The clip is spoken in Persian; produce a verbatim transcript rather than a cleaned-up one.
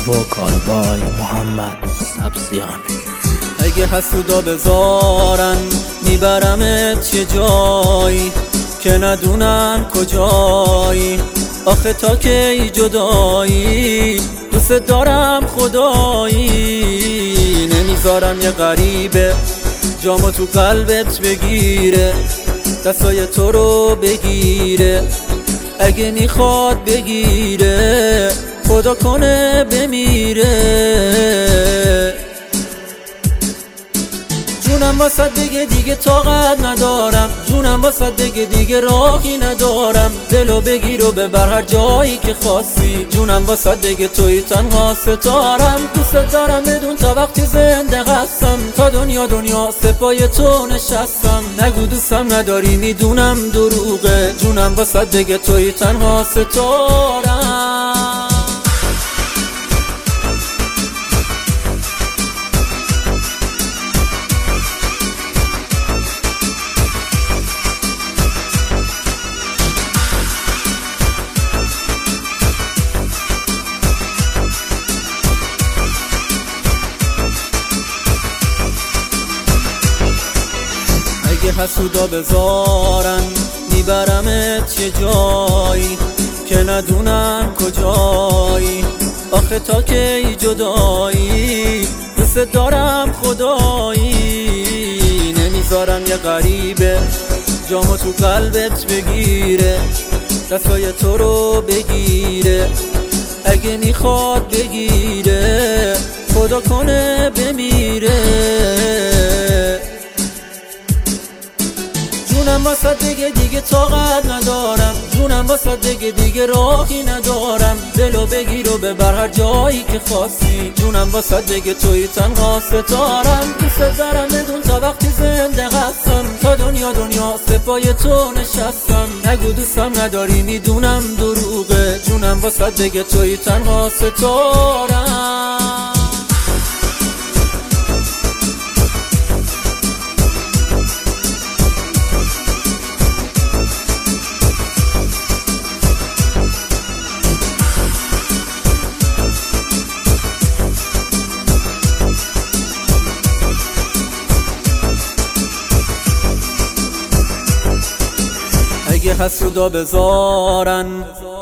وکال بای محمد سبزیان. اگه حسودا بذارن میبرمت چه جایی که ندونن کجایی، آخه تا کی جدایی، دوست دارم خدایی، نمیذارم یه غریبه جامو تو قلبت بگیره، دستای تو رو بگیره، اگه میخواد بگیره خدا کنه بمیره. جونم واسه دیگه دیگه طاقت ندارم، جونم واسه دیگه دیگه راهی ندارم، دلو بگیر و ببر هر جایی که خواستی، جونم واسه دیگه توی تنها ستارم، دوست دارم بدون تا وقتی زنده هستم، تا دنیا دنیا سپای تو نشستم، نگو دوستم نداری میدونم دروغه، جونم واسه دیگه توی تنها ستارم. اگه حسودا بذارن میبرمت یه جایی که ندونن کجایی، آخه تا کی جدایی، دوست دارم خدایی، نمیذارم یه غریبه جامو تو قلبت بگیره، دستای تو رو بگیره، اگه میخواد بگیره خدا کنه بمیره. جونم واسه دیگه دیگه طاقت ندارم، جونم واسه دیگه دیگه راهی ندارم، دلو بگیر و ببر هر جایی که خواستی، جونم واسه دیگه توی تنها ستارم، دوست دارم بدون تا وقتی زنده هستم، تا دنیا دنیا سپای تو نشستم، نگو دوستم نداری میدونم دروغه، جونم واسه دیگه توی تنها ستارم. اگه حسودا بذارن